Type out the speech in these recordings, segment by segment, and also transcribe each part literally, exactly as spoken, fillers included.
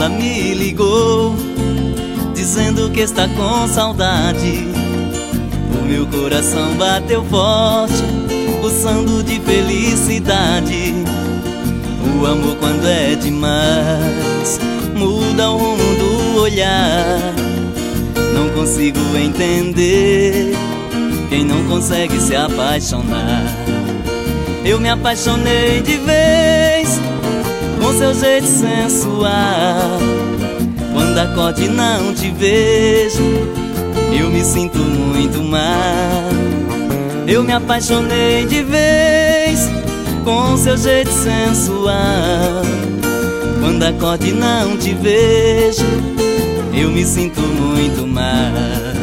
ela me ligou, dizendo que está com saudade. O meu coração bateu forte, pulsando de felicidade. O amor, quando é demais, muda o rumo do olhar. Não consigo entender quem não consegue se apaixonar. Eu me apaixonei de vez com seu jeito sensual. Quando acordo e não te vejo, eu me sinto muito mal. Eu me apaixonei de vez com seu jeito sensual. Quando acordo e não te vejo, eu me sinto muito mal.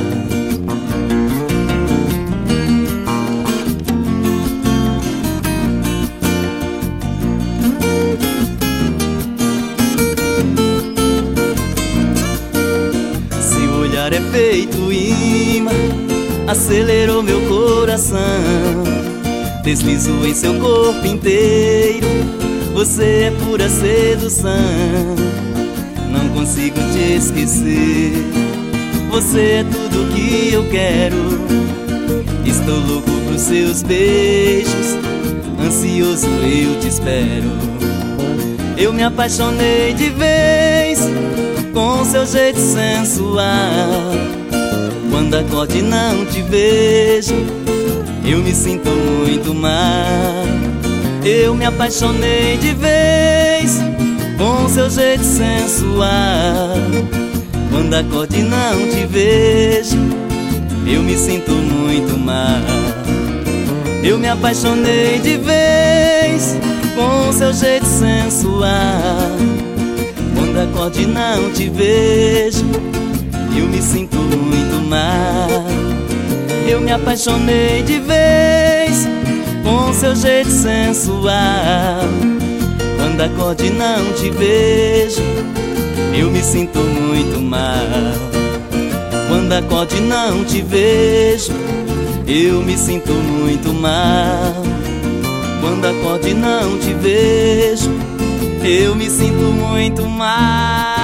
Seu olhar é feito imã, acelerou meu coração, deslizou em seu corpo inteiro. Você é pura sedução. Não consigo te esquecer, você é tudo que eu quero. Estou louco pros seus beijos, ansioso eu te espero. Eu me apaixonei de vez com seu jeito sensual. Quando acordo e não te vejo, eu me sinto muito mal. Eu me apaixonei de vez com seu jeito sensual. Quando acordo e não te vejo, eu me sinto muito mal. Eu me apaixonei de vez com seu jeito sensual. Quando acordo e não te vejo, eu me sinto muito mal. Eu me apaixonei de vez com seu jeito sensual. Quando acordo e não te vejo, eu me sinto muito mal. Quando acordo e não te vejo, eu me sinto muito mal. Quando acordo e não te vejo, eu me sinto muito mal.